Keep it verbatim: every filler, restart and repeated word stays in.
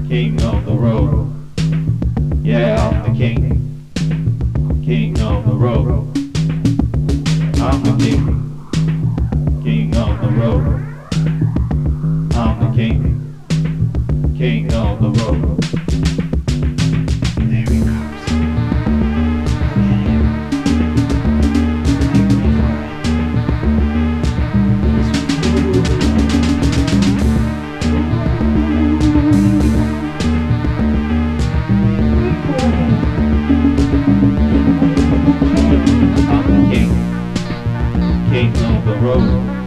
king of the road. Yeah, I'm the king, king of the road. I'm the king, king of the road. I'm the king, king of the road. There he comes. I'm the king, king of the road.